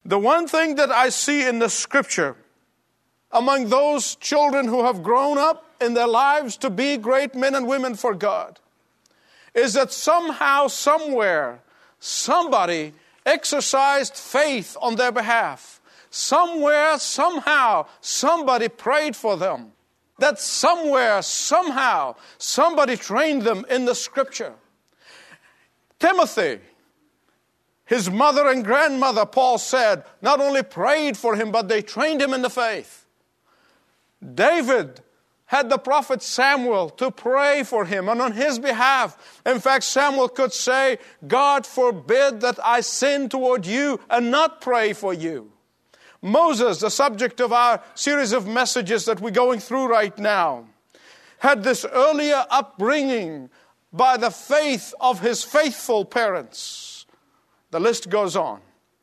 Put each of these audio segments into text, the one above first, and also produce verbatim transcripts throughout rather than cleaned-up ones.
The one thing that I see in the Scripture among those children who have grown up in their lives to be great men and women for God is that somehow, somewhere, somebody exercised faith on their behalf. Somewhere, somehow, somebody prayed for them. That somewhere, somehow, somebody trained them in the Scripture. Timothy, his mother and grandmother, Paul said, not only prayed for him, but they trained him in the faith. David had the prophet Samuel to pray for him and on his behalf. In fact, Samuel could say, God forbid that I sin toward you and not pray for you. Moses, the subject of our series of messages that we're going through right now, had this earlier upbringing by the faith of his faithful parents. The list goes on.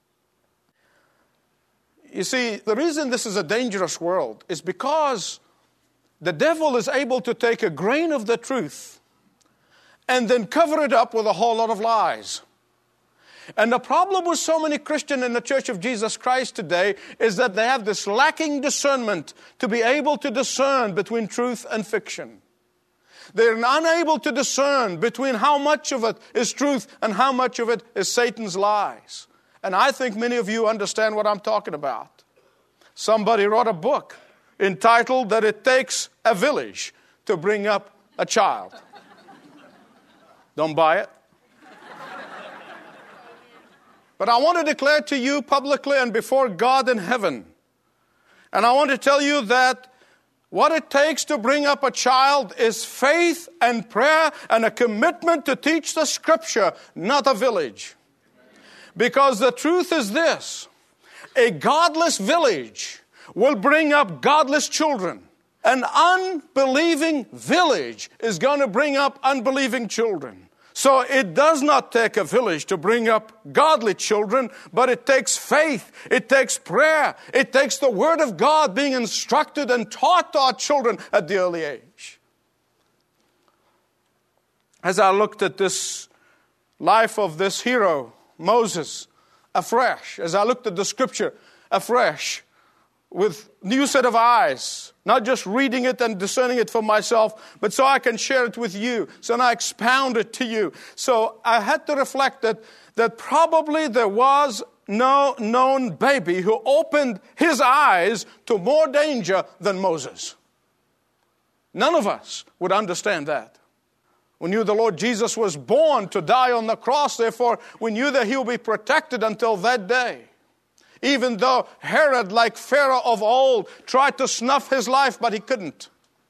You see, the reason this is a dangerous world is because the devil is able to take a grain of the truth and then cover it up with a whole lot of lies. And the problem with so many Christians in the Church of Jesus Christ today is that they have this lacking discernment to be able to discern between truth and fiction. They're unable to discern between how much of it is truth and how much of it is Satan's lies. And I think many of you understand what I'm talking about. Somebody wrote a book entitled that it takes a village to bring up a child. Don't buy it. But I want to declare to you publicly and before God in heaven, and I want to tell you that what it takes to bring up a child is faith and prayer and a commitment to teach the Scripture, not a village. Because the truth is this: a godless village will bring up godless children. An unbelieving village is going to bring up unbelieving children. So it does not take a village to bring up godly children, but it takes faith, it takes prayer, it takes the Word of God being instructed and taught to our children at the early age. As I looked at this life of this hero, Moses, afresh, as I looked at the Scripture afresh, with new set of eyes, not just reading it and discerning it for myself, but so I can share it with you, so I expound it to you. So I had to reflect that, that probably there was no known baby who opened his eyes to more danger than Moses. None of us would understand that. We knew the Lord Jesus was born to die on the cross, therefore we knew that he would be protected until that day. Even though Herod, like Pharaoh of old, tried to snuff his life, but he couldn't.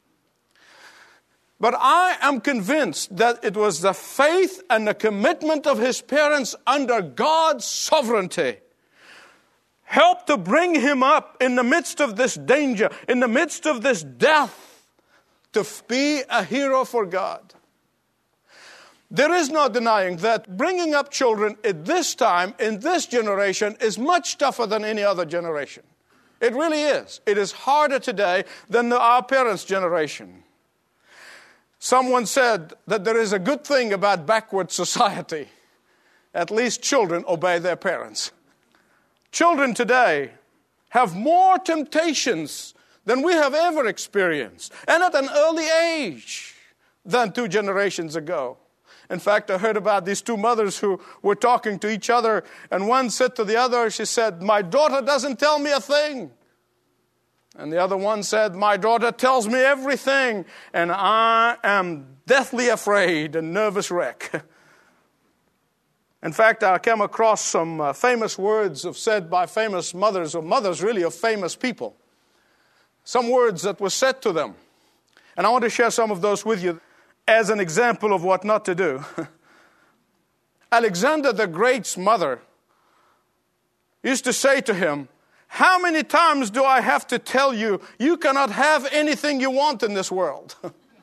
But I am convinced that it was the faith and the commitment of his parents under God's sovereignty helped to bring him up in the midst of this danger, in the midst of this death, to be a hero for God. There is no denying that bringing up children at this time, in this generation, is much tougher than any other generation. It really is. It is harder today than the, our parents' generation. Someone said that there is a good thing about backward society. At least children obey their parents. Children today have more temptations than we have ever experienced, and at an early age than two generations ago. In fact, I heard about these two mothers who were talking to each other, and one said to the other, she said, "My daughter doesn't tell me a thing." And the other one said, "My daughter tells me everything, and I am deathly afraid and nervous wreck." In fact, I came across some uh, famous words of said by famous mothers, or mothers really of famous people. Some words that were said to them. And I want to share some of those with you as an example of what not to do. Alexander the Great's mother used to say to him, "How many times do I have to tell you, you cannot have anything you want in this world?"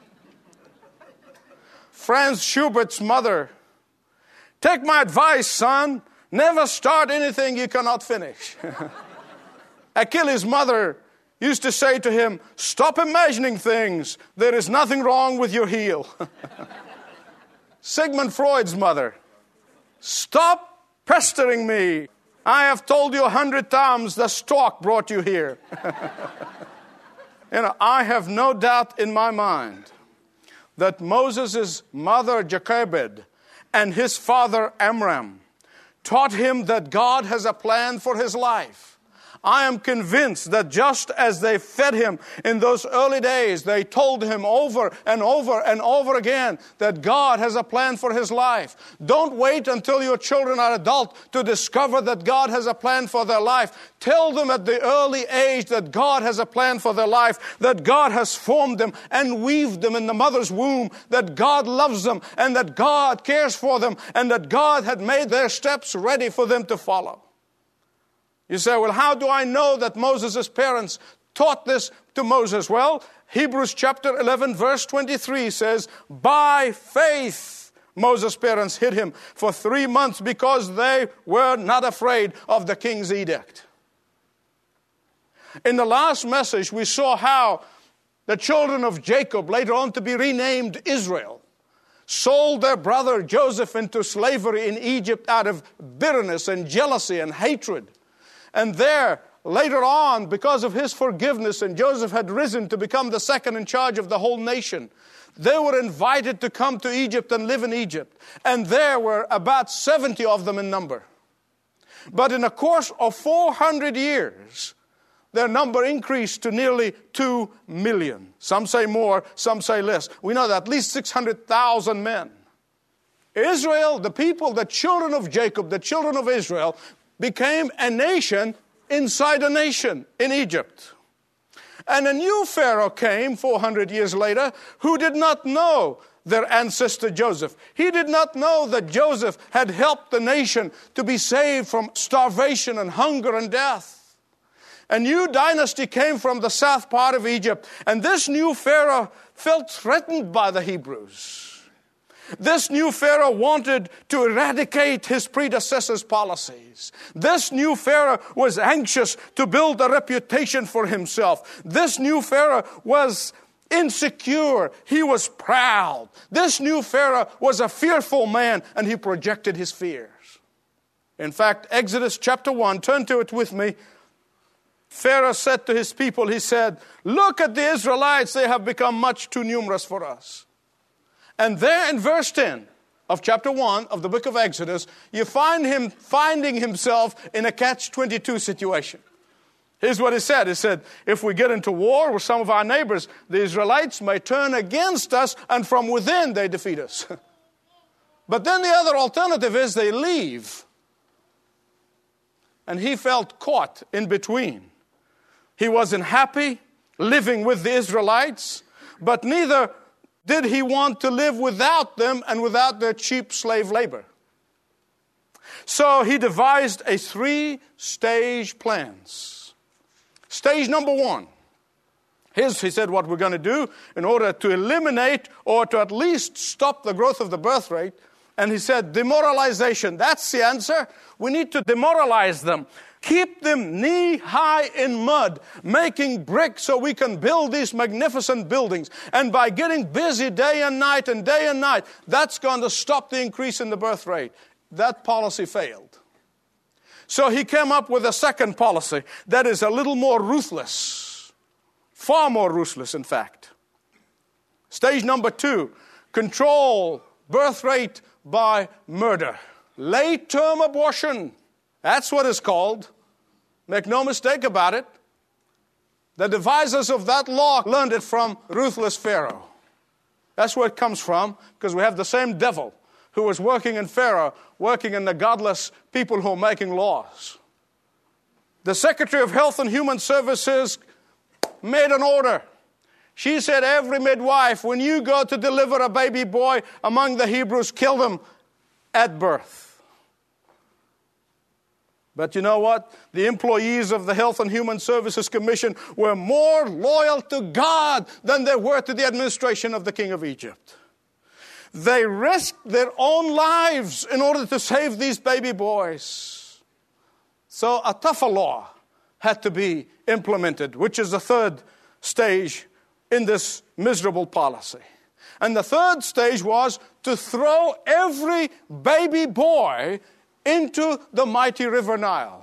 Franz Schubert's mother, "Take my advice, son, never start anything you cannot finish." Achilles' mother used to say to him, "Stop imagining things. There is nothing wrong with your heel." Sigmund Freud's mother, "Stop pestering me. I have told you a hundred times the stork brought you here. You know, I have no doubt in my mind that Moses' mother Jochebed and his father Amram taught him that God has a plan for his life. I am convinced that just as they fed him in those early days, they told him over and over and over again that God has a plan for his life. Don't wait until your children are adult to discover that God has a plan for their life. Tell them at the early age that God has a plan for their life, that God has formed them and weaved them in the mother's womb, that God loves them and that God cares for them and that God had made their steps ready for them to follow. You say, well, how do I know that Moses' parents taught this to Moses? Well, Hebrews chapter eleven, verse twenty-three says, by faith Moses' parents hid him for three months because they were not afraid of the king's edict. In the last message, we saw how the children of Jacob, later on to be renamed Israel, sold their brother Joseph into slavery in Egypt out of bitterness and jealousy and hatred. And there, later on, because of his forgiveness, and Joseph had risen to become the second in charge of the whole nation, they were invited to come to Egypt and live in Egypt. And there were about seventy of them in number. But in a course of four hundred years, their number increased to nearly two million. Some say more, some say less. We know that at least six hundred thousand men. Israel, the people, the children of Jacob, the children of Israel, became a nation inside a nation in Egypt. And a new Pharaoh came four hundred years later who did not know their ancestor Joseph. He did not know that Joseph had helped the nation to be saved from starvation and hunger and death. A new dynasty came from the south part of Egypt, and this new Pharaoh felt threatened by the Hebrews. This new Pharaoh wanted to eradicate his predecessors' policies. This new Pharaoh was anxious to build a reputation for himself. This new Pharaoh was insecure. He was proud. This new Pharaoh was a fearful man, and he projected his fears. In fact, Exodus chapter one, turn to it with me. Pharaoh said to his people, he said, look at the Israelites, they have become much too numerous for us. And there in verse ten of chapter one of the book of Exodus, you find him finding himself in a catch twenty-two situation. Here's what he said. He said, if we get into war with some of our neighbors, the Israelites may turn against us, and from within they defeat us. But then the other alternative is they leave. And he felt caught in between. He wasn't happy living with the Israelites, but neither did he want to live without them and without their cheap slave labor. So he devised a three-stage plan. Stage number one. Here's, he said, what we're going to do in order to eliminate or to at least stop the growth of the birth rate. And he said, demoralization. That's the answer. We need to demoralize them. Keep them knee-high in mud, making bricks so we can build these magnificent buildings. And by getting busy day and night and day and night, that's going to stop the increase in the birth rate. That policy failed. So he came up with a second policy that is a little more ruthless. Far more ruthless, in fact. Stage number two, control birth rate by murder. Late-term abortion. That's what it's called. Make no mistake about it. The devisers of that law learned it from ruthless Pharaoh. That's where it comes from, because we have the same devil who was working in Pharaoh, working in the godless people who are making laws. The Secretary of Health and Human Services made an order. She said, every midwife, when you go to deliver a baby boy among the Hebrews, kill them at birth. But you know what? The employees of the Health and Human Services Commission were more loyal to God than they were to the administration of the king of Egypt. They risked their own lives in order to save these baby boys. So a tougher law had to be implemented, which is the third stage in this miserable policy. And the third stage was to throw every baby boy into the mighty river Nile.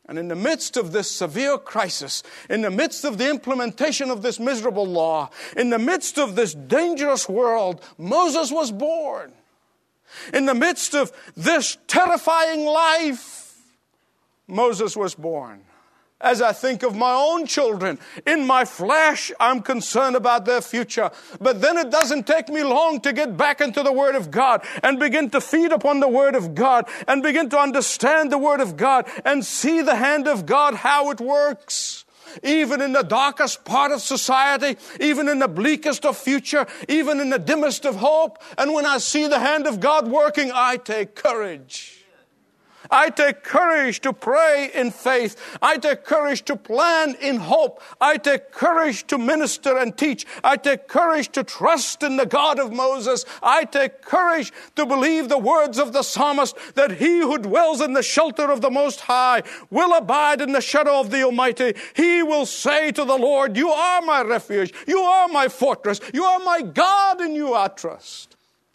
And in the midst of this severe crisis, in the midst of the implementation of this miserable law, in the midst of this dangerous world, Moses was born. In the midst of this terrifying life, Moses was born. As I think of my own children, in my flesh, I'm concerned about their future. But then it doesn't take me long to get back into the Word of God and begin to feed upon the Word of God and begin to understand the Word of God and see the hand of God, how it works. Even in the darkest part of society, even in the bleakest of future, even in the dimmest of hope. And when I see the hand of God working, I take courage. I take courage to pray in faith. I take courage to plan in hope. I take courage to minister and teach. I take courage to trust in the God of Moses. I take courage to believe the words of the psalmist that he who dwells in the shelter of the Most High will abide in the shadow of the Almighty. He will say to the Lord, you are my refuge. You are my fortress. You are my God, in you I trust.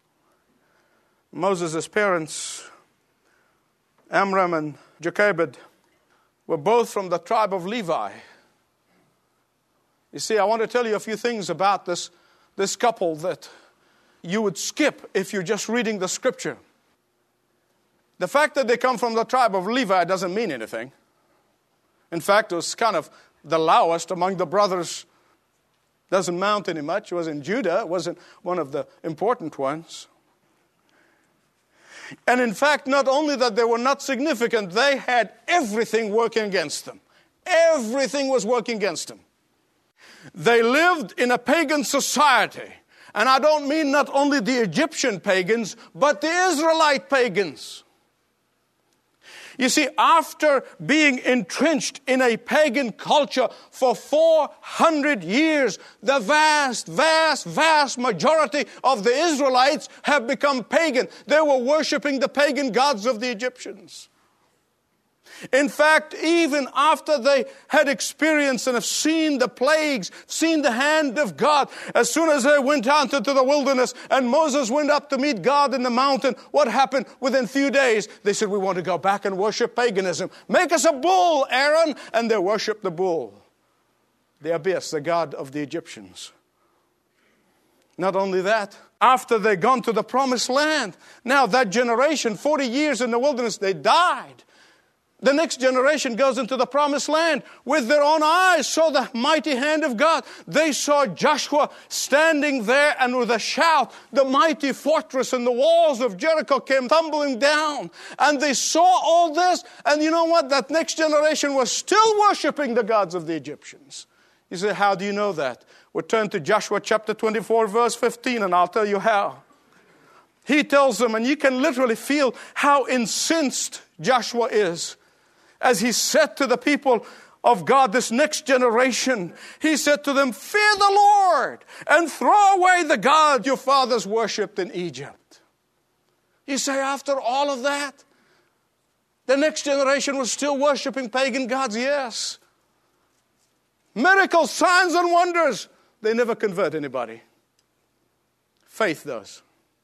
Moses' parents, Amram and Jochebed, were both from the tribe of Levi. You see, I want to tell you a few things about this, this couple that you would skip if you're just reading the scripture. The fact that they come from the tribe of Levi doesn't mean anything. In fact, it was kind of the lowest among the brothers. Doesn't mount any much. It was in Judah. It wasn't one of the important ones. And in fact, not only that they were not significant, they had everything working against them. Everything was working against them. They lived in a pagan society. And I don't mean not only the Egyptian pagans, but the Israelite pagans. You see, after being entrenched in a pagan culture for four hundred years, the vast, vast, vast majority of the Israelites have become pagan. They were worshiping the pagan gods of the Egyptians. In fact, even after they had experienced and have seen the plagues, seen the hand of God, as soon as they went out into the wilderness and Moses went up to meet God in the mountain, what happened? Within a few days, they said, we want to go back and worship paganism. Make us a bull, Aaron. And they worshiped the bull, the Abyss, the god of the Egyptians. Not only that, after they'd gone to the promised land, now that generation, forty years in the wilderness, they died. The next generation goes into the promised land. With their own eyes saw the mighty hand of God. They saw Joshua standing there, and with a shout, the mighty fortress and the walls of Jericho came tumbling down. And they saw all this, and you know what? That next generation was still worshiping the gods of the Egyptians. You say, how do you know that? We'll turn to Joshua chapter twenty-four, verse fifteen, and I'll tell you how. He tells them, and you can literally feel how incensed Joshua is. As he said to the people of God, this next generation, he said to them, fear the Lord and throw away the God your fathers worshipped in Egypt. You say, after all of that, the next generation was still worshiping pagan gods? Yes. Miracles, signs, and wonders. They never convert anybody. Faith does.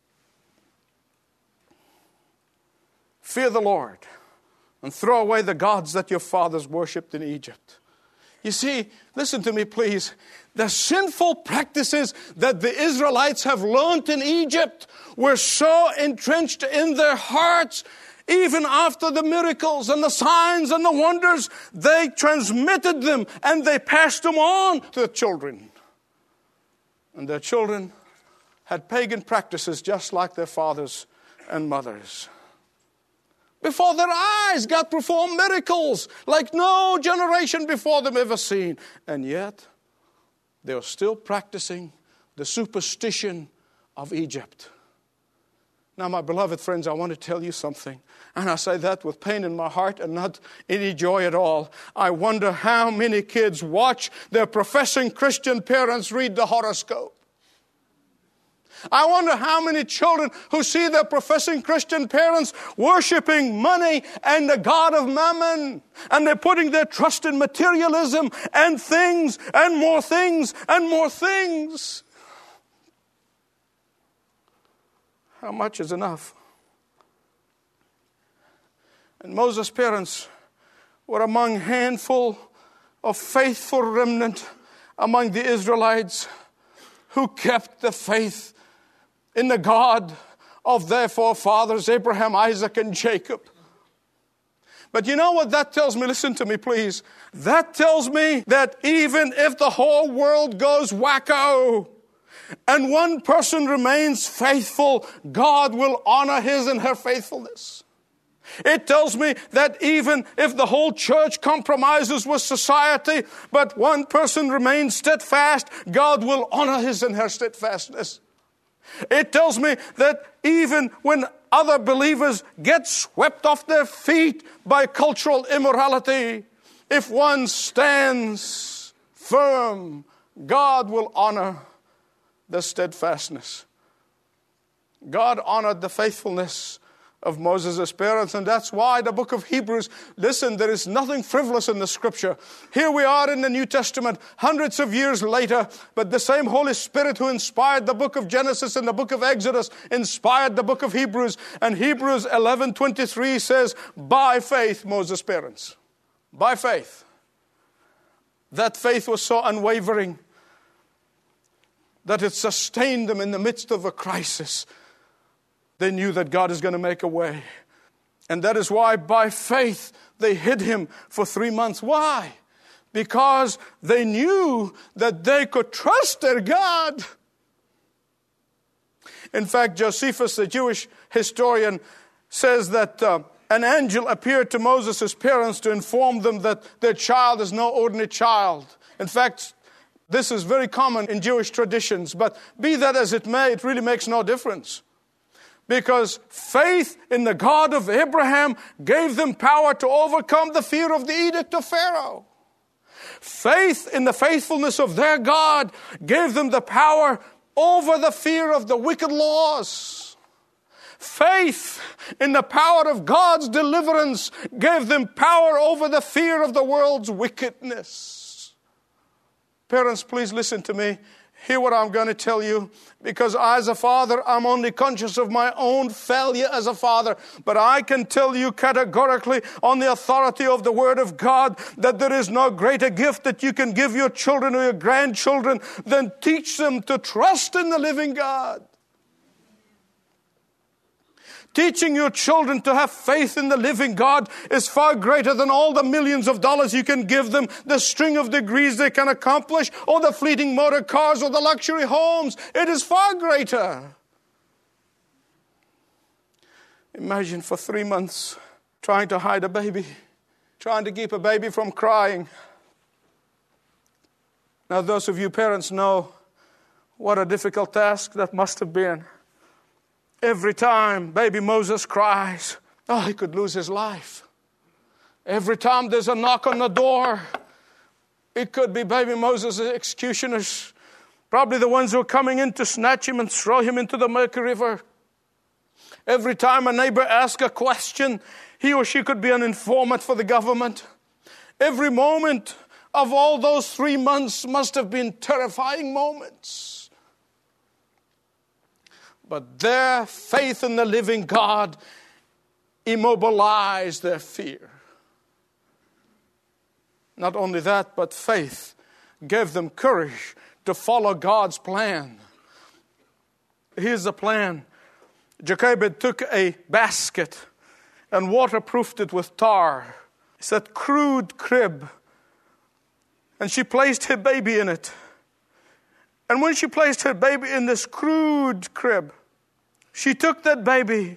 Fear the Lord and throw away the gods that your fathers worshipped in Egypt. You see, listen to me, please. The sinful practices that the Israelites have learned in Egypt were so entrenched in their hearts, even after the miracles and the signs and the wonders, they transmitted them and they passed them on to the children. And their children had pagan practices just like their fathers and mothers. Before their eyes, God performed miracles like no generation before them ever seen. And yet, they were still practicing the superstition of Egypt. Now, my beloved friends, I want to tell you something. And I say that with pain in my heart and not any joy at all. I wonder how many kids watch their professing Christian parents read the horoscope. I wonder how many children who see their professing Christian parents worshiping money and the god of mammon. And they're putting their trust in materialism and things and more things and more things. How much is enough? And Moses' parents were among a handful of faithful remnant among the Israelites who kept the faith in the God of their forefathers, Abraham, Isaac, and Jacob. But you know what that tells me? Listen to me, please. That tells me that even if the whole world goes wacko and one person remains faithful, God will honor his and her faithfulness. It tells me that even if the whole church compromises with society, but one person remains steadfast, God will honor his and her steadfastness. It tells me that even when other believers get swept off their feet by cultural immorality, if one stands firm, God will honor the steadfastness. God honored the faithfulness of Moses' parents, and that's why the book of Hebrews, listen, there is nothing frivolous in the scripture. Here we are in the New Testament, hundreds of years later, but the same Holy Spirit who inspired the book of Genesis and the book of Exodus inspired the book of Hebrews. And Hebrews eleven twenty-three says, by faith, Moses' parents, by faith. That faith was so unwavering that it sustained them in the midst of a crisis. They knew that God is going to make a way. And that is why by faith they hid him for three months. Why? Because they knew that they could trust their God. In fact, Josephus, the Jewish historian, says that uh, an angel appeared to Moses' parents to inform them that their child is no ordinary child. In fact, this is very common in Jewish traditions. But be that as it may, it really makes no difference. Because faith in the God of Abraham gave them power to overcome the fear of the edict of Pharaoh. Faith in the faithfulness of their God gave them the power over the fear of the wicked laws. Faith in the power of God's deliverance gave them power over the fear of the world's wickedness. Parents, please listen to me. Hear what I'm going to tell you, because as a father, I'm only conscious of my own failure as a father. But I can tell you categorically on the authority of the Word of God that there is no greater gift that you can give your children or your grandchildren than teach them to trust in the living God. Teaching your children to have faith in the living God is far greater than all the millions of dollars you can give them, the string of degrees they can accomplish, or the fleeting motor cars or the luxury homes. It is far greater. Imagine for three months trying to hide a baby, trying to keep a baby from crying. Now, those of you parents know what a difficult task that must have been. Every time baby Moses cries, oh, he could lose his life. Every time there's a knock on the door, it could be baby Moses' executioners, probably the ones who are coming in to snatch him and throw him into the murky river. Every time a neighbor asks a question, he or she could be an informant for the government. Every moment of all those three months must have been terrifying moments. But their faith in the living God immobilized their fear. Not only that, but faith gave them courage to follow God's plan. Here's the plan. Jochebed took a basket and waterproofed it with tar. It's that crude crib. And she placed her baby in it. And when she placed her baby in this crude crib, she took that baby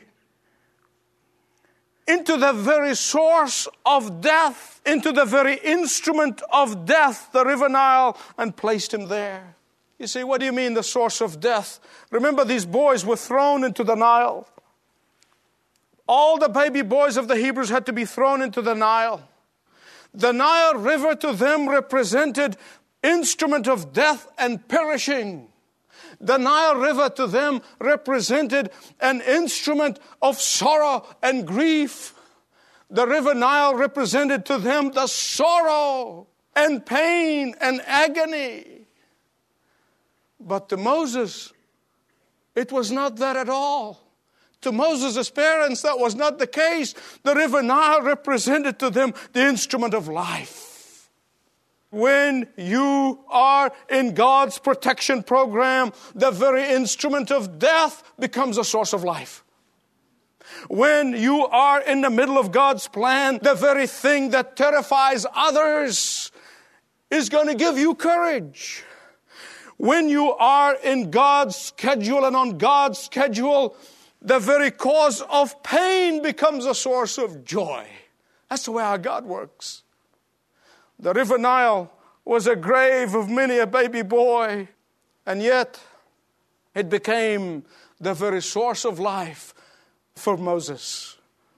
into the very source of death, into the very instrument of death, the River Nile, and placed him there. You say, what do you mean the source of death? Remember, these boys were thrown into the Nile. All the baby boys of the Hebrews had to be thrown into the Nile. The Nile River to them represented instrument of death and perishing. The Nile River to them represented an instrument of sorrow and grief. The River Nile represented to them the sorrow and pain and agony. But to Moses, it was not that at all. To Moses' parents, that was not the case. The river Nile represented to them the instrument of life. When you are in God's protection program, the very instrument of death becomes a source of life. When you are in the middle of God's plan, the very thing that terrifies others is going to give you courage. When you are in God's schedule and on God's schedule, the very cause of pain becomes a source of joy. That's the way our God works. The river Nile was a grave of many a baby boy, and yet it became the very source of life for Moses.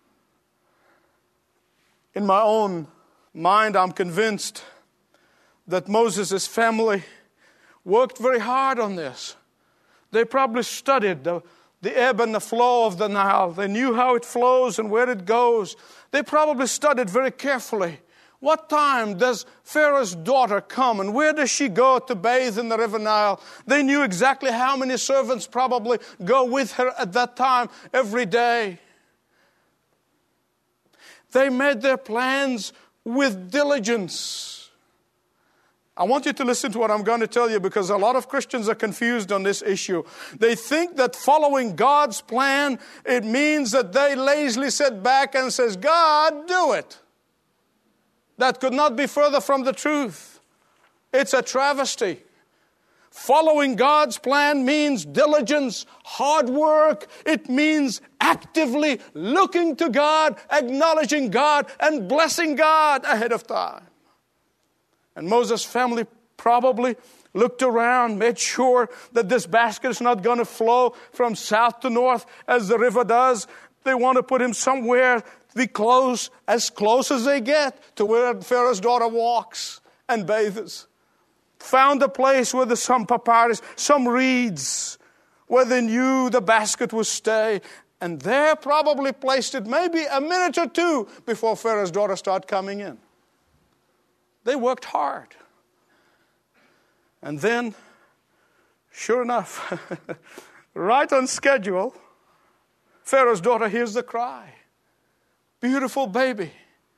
In my own mind, I'm convinced that Moses' family worked very hard on this. They probably studied the The ebb and the flow of the Nile. They knew how it flows and where it goes. They probably studied very carefully. What time does Pharaoh's daughter come and where does she go to bathe in the river Nile? They knew exactly how many servants probably go with her at that time every day. They made their plans with diligence. I want you to listen to what I'm going to tell you, because a lot of Christians are confused on this issue. They think that following God's plan, it means that they lazily sit back and says, God, do it. That could not be further from the truth. It's a travesty. Following God's plan means diligence, hard work. It means actively looking to God, acknowledging God, and blessing God ahead of time. And Moses' family probably looked around, made sure that this basket is not going to flow from south to north as the river does. They want to put him somewhere to be close, as close as they get to where Pharaoh's daughter walks and bathes. Found a place where there's some papyrus, some reeds, where they knew the basket would stay. And there probably placed it maybe a minute or two before Pharaoh's daughter started coming in. They worked hard. And then, sure enough, right on schedule, Pharaoh's daughter hears the cry. Beautiful baby.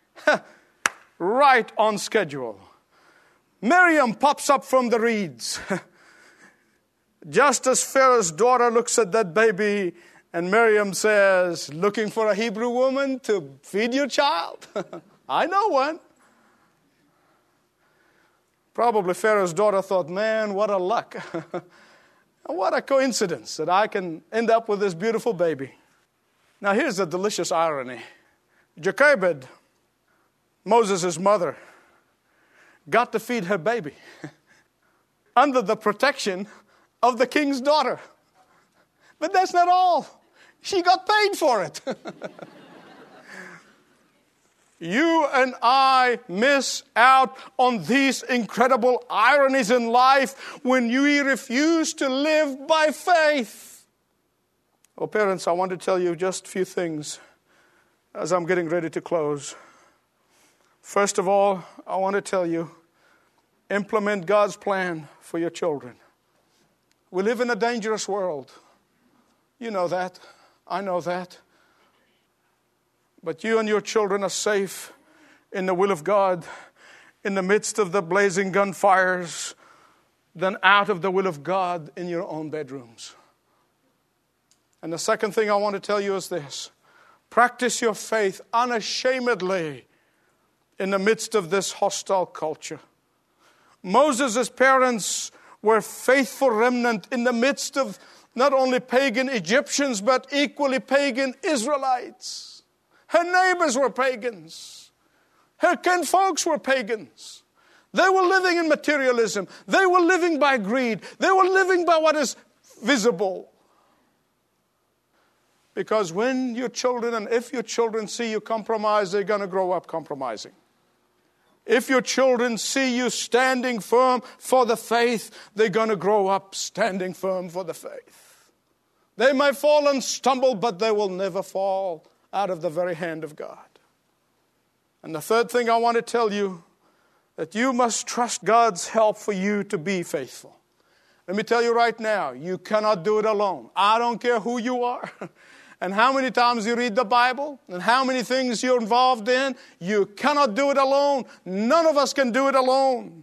Right on schedule. Miriam pops up from the reeds. Just as Pharaoh's daughter looks at that baby, and Miriam says, looking for a Hebrew woman to feed your child? I know one. Probably Pharaoh's daughter thought, man, what a luck. What a coincidence that I can end up with this beautiful baby. Now here's the delicious irony. Jochebed, Moses' mother, got to feed her baby under the protection of the king's daughter. But that's not all. She got paid for it. You and I miss out on these incredible ironies in life when we refuse to live by faith. Oh, parents, I want to tell you just a few things as I'm getting ready to close. First of all, I want to tell you, implement God's plan for your children. We live in a dangerous world. You know that. I know that. But you and your children are safe in the will of God, in the midst of the blazing gunfires, than out of the will of God in your own bedrooms. And the second thing I want to tell you is this. Practice your faith unashamedly in the midst of this hostile culture. Moses' parents were faithful remnant in the midst of not only pagan Egyptians, but equally pagan Israelites. Her neighbors were pagans. Her kinfolks were pagans. They were living in materialism. They were living by greed. They were living by what is visible. Because when your children and if your children see you compromise, they're going to grow up compromising. If your children see you standing firm for the faith, they're going to grow up standing firm for the faith. They may fall and stumble, but they will never fall out of the very hand of God. And the third thing I want to tell you, that you must trust God's help for you to be faithful. Let me tell you right now, you cannot do it alone. I don't care who you are. and how many times you read the Bible, and how many things you're involved in, you cannot do it alone. None of us can do it alone.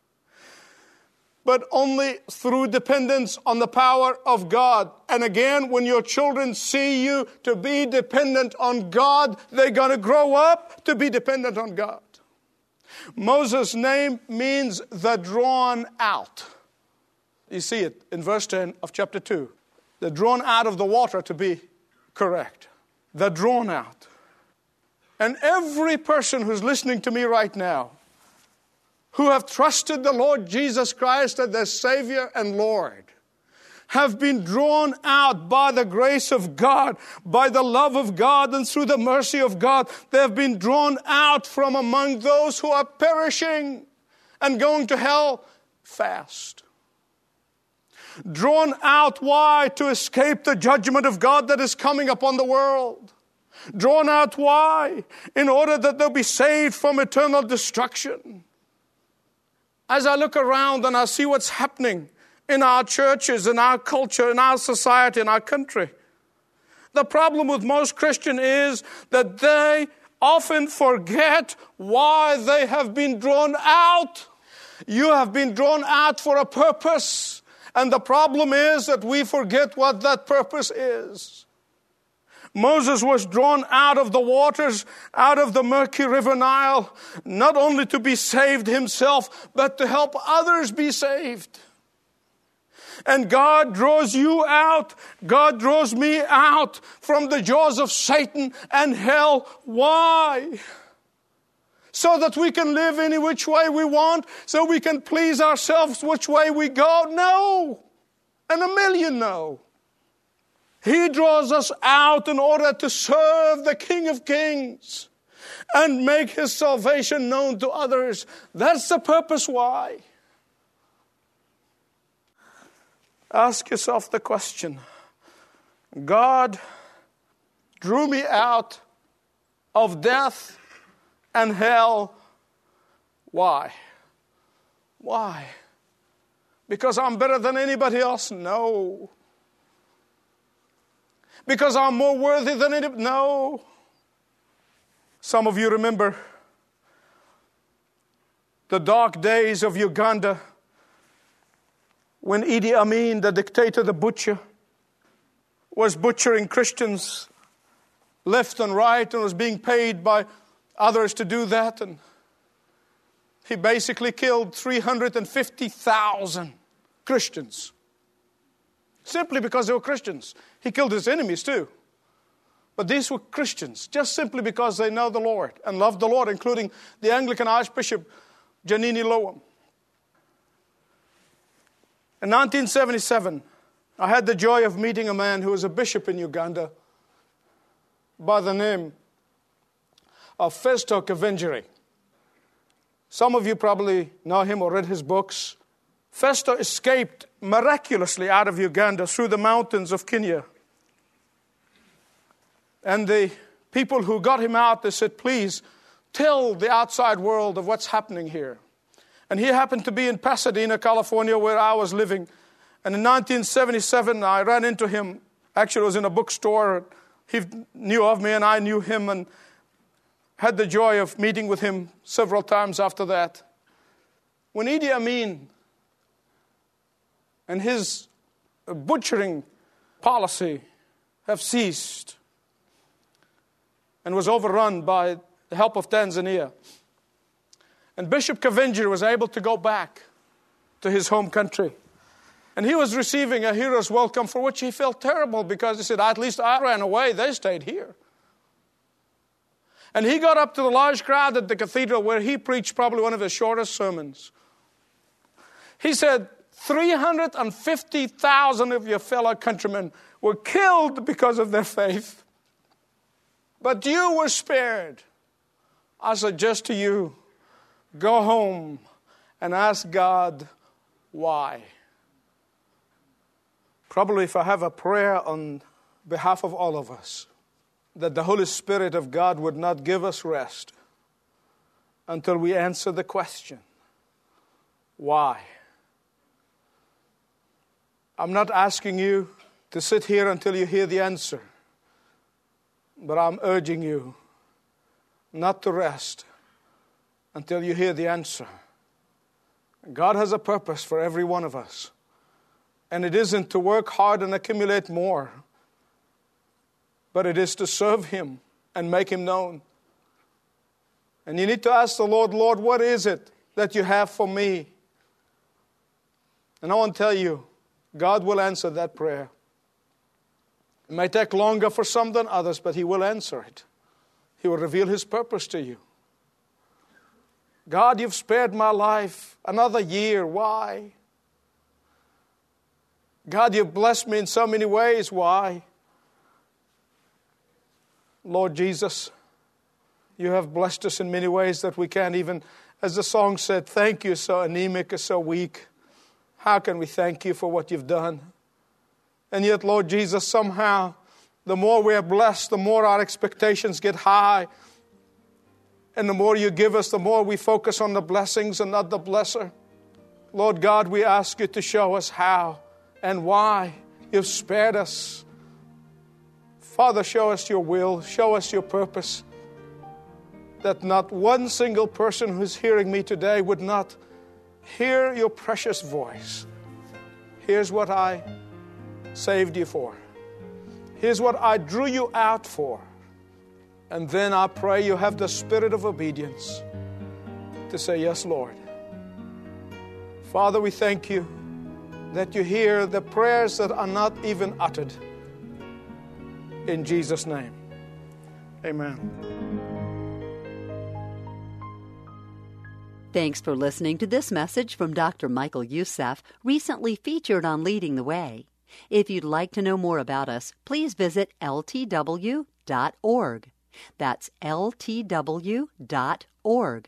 But only through dependence on the power of God. And again, when your children see you to be dependent on God, they're going to grow up to be dependent on God. Moses' name means the drawn out. You see it in verse ten of chapter two. The drawn out of the water, to be correct. The drawn out. And every person who's listening to me right now, who have trusted the Lord Jesus Christ as their Savior and Lord, have been drawn out by the grace of God, by the love of God, and through the mercy of God. They have been drawn out from among those who are perishing and going to hell fast. Drawn out, why? To escape the judgment of God that is coming upon the world. Drawn out, why? In order that they'll be saved from eternal destruction. As I look around and I see what's happening in our churches, in our culture, in our society, in our country, the problem with most Christians is that they often forget why they have been drawn out. You have been drawn out for a purpose. And the problem is that we forget what that purpose is. Moses was drawn out of the waters, out of the murky river Nile, not only to be saved himself, but to help others be saved. And God draws you out. God draws me out from the jaws of Satan and hell. Why? So that we can live any which way we want, so we can please ourselves which way we go? No. And a million no. He draws us out in order to serve the King of Kings and make His salvation known to others. That's the purpose why. Ask yourself the question, God drew me out of death and hell. Why? Why? Because I'm better than anybody else? No. Because I'm more worthy than anybody? No. Some of you remember the dark days of Uganda when Idi Amin, the dictator, the butcher, was butchering Christians left and right and was being paid by others to do that. And he basically killed three hundred fifty thousand Christians. Simply because they were Christians. He killed his enemies too. But these were Christians, just simply because they know the Lord and love the Lord, including the Anglican Archbishop Janini Lowam. In nineteen seventy-seven, I had the joy of meeting a man who was a bishop in Uganda by the name of Festo Kavengere. Some of you probably know him or read his books. Festo escaped miraculously out of Uganda through the mountains of Kenya. And the people who got him out, they said, please tell the outside world of what's happening here. And he happened to be in Pasadena, California, where I was living. And in nineteen seventy-seven, I ran into him. Actually, it was in a bookstore. He knew of me and I knew him and had the joy of meeting with him several times after that. When Idi Amin and his butchering policy have ceased and was overrun by the help of Tanzania, and Bishop Kavengere was able to go back to his home country. And he was receiving a hero's welcome for which he felt terrible because he said, at least I ran away, they stayed here. And he got up to the large crowd at the cathedral where he preached probably one of his shortest sermons. He said, three hundred fifty thousand of your fellow countrymen were killed because of their faith. But you were spared. I suggest to you, go home and ask God why. Probably if I have a prayer on behalf of all of us, that the Holy Spirit of God would not give us rest until we answer the question, why? I'm not asking you to sit here until you hear the answer. But I'm urging you not to rest until you hear the answer. God has a purpose for every one of us. And it isn't to work hard and accumulate more, but it is to serve Him and make Him known. And you need to ask the Lord, Lord, what is it that you have for me? And I want to tell you, God will answer that prayer. It may take longer for some than others, but He will answer it. He will reveal His purpose to you. God, you've spared my life another year. Why? God, you've blessed me in so many ways. Why? Lord Jesus, you have blessed us in many ways that we can't even, as the song said, thank you, so anemic and so weak. How can we thank you for what you've done? And yet, Lord Jesus, somehow, the more we are blessed, the more our expectations get high. And the more you give us, the more we focus on the blessings and not the blesser. Lord God, we ask you to show us how and why you've spared us. Father, show us your will, show us your purpose, that not one single person who's hearing me today would not hear your precious voice. Here's what I saved you for. Here's what I drew you out for. And then I pray you have the spirit of obedience to say, yes, Lord. Father, we thank you that you hear the prayers that are not even uttered. In Jesus' name, amen. Thanks for listening to this message from Doctor Michael Youssef, recently featured on Leading the Way. If you'd like to know more about us, please visit L T W dot org. That's L T W dot org.